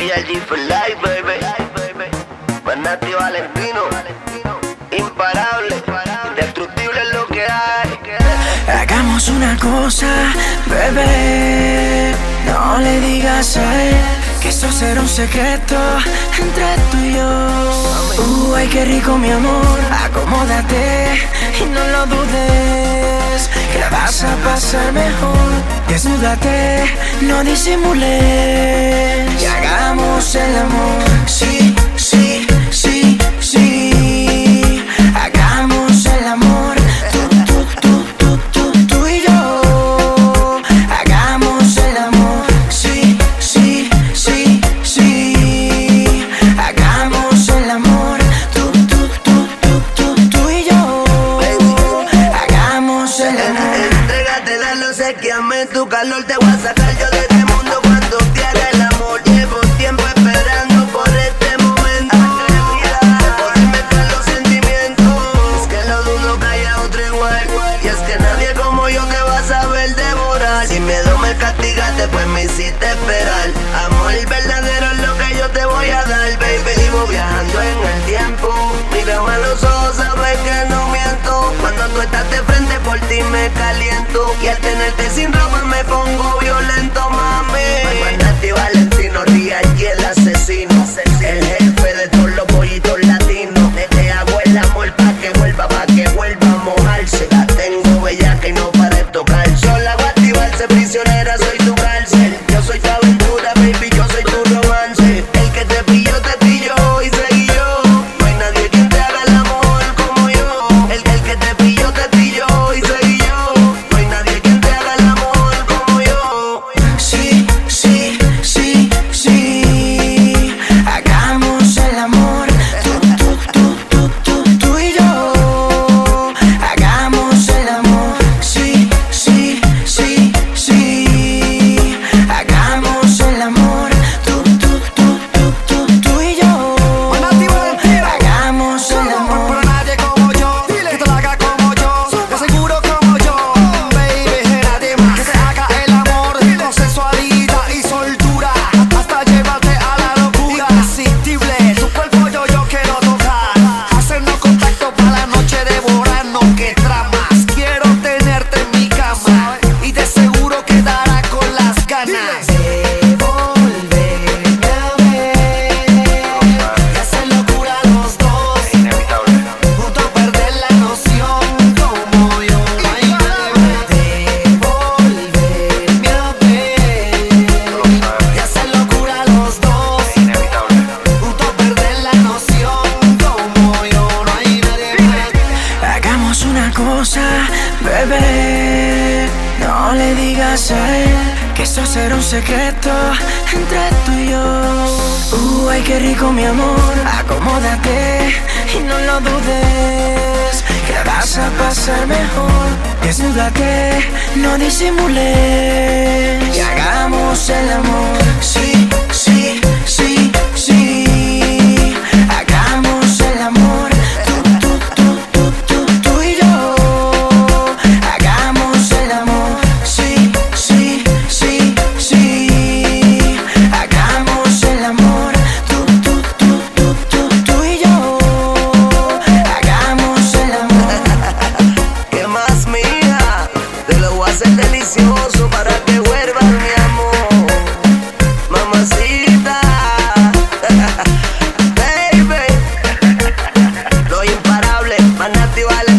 KRG for life, baby. Manati Valentino, imparable, indestructible es lo que hay. Hagamos una cosa, bebé. No le digas a él que esto será un secreto entre tú y yo. Ay, qué rico, mi amor. Acomódate y no lo dudes, que la vas a pasar mejor. Desnúdate, no disimules y hagamos el amor. Sí, sí, sí, sí. Hagamos el amor. Tú y yo. Hagamos el amor. Sí, sí, sí, sí. Hagamos el amor. Tú y yo. Hagamos el amor. Entrégate, dale, obsequiame tu calor. Te voy a sacar yo de este mundo cuando te haga el amor. Llevo tiempo esperando por este momento. De poder mezclar los sentimientos. Es que lo dudo que haya otro igual. Y es que nadie como yo te va a saber devorar. Sin miedo me castigaste, pues me hiciste esperar. Amor verdadero es lo que yo te voy a dar, baby. Vivo viajando en el tiempo. Mírame a los ojos, sabes que no miento. Cuando tú estás de frente, por ti me caliento. Y al tenerte sin ropa me pongo violento, mami. Manati Valentino, KRG el asesino. El jefe de todos los pollitos latinos. Te hago el amor pa' que vuelva a mojarse. La tengo bella que no para de tocar. Yo la voy a activarse, prisionera, soy tu cárcel. Yo soy tu aventura, baby, yo soy tu romance. El que te pilló y seguí yo. No hay nadie quien te haga el amor como yo. El que te pilló y seguí yo. No hay nadie quien te haga el amor como yo. Sí, sí, sí, sí. Hagamos el amor. Tú y yo. Hagamos el amor. Sí, sí, sí, sí. Hagamos el amor. Tú y yo. Hagamos el amor. Pero nadie como yo, que te lo haga como yo, te aseguro como yo, baby, nadie más que te haga el amor con sensualidad y soltura, hasta llevarte a la locura. Irresistible, tu cuerpo yo quiero tocar, hacernos contacto para la noche, devorarnos, que tramas. Quiero tenerte en mi cama y de seguro quedará con las ganas de volverme a ver y hacer locura los dos. Juntos perder la noción como yo. No hay manera de volverme a ver y hacer locura los dos. Juntos perder la noción como yo. No hay nadie más. Hagamos una cosa, bebé. No le digas a él que esto será un secreto entre tú y yo. Ay, qué rico, mi amor. Acomódate y no lo dudes, que la vas a pasar mejor. Desnúdate, no disimules y hagamos el amor. Sí, sí, sí, sí. Hagamos el amor. Tú y yo. Hagamos el amor. Sí, sí, sí, sí. Hagamos el amor. Tú y yo. Hagamos el amor. ¿Qué más, mija? Te lo voy a hacer delicioso para que vuelvas, mi amor. Mamacita. Baby. Lo imparable, Manati Valentino.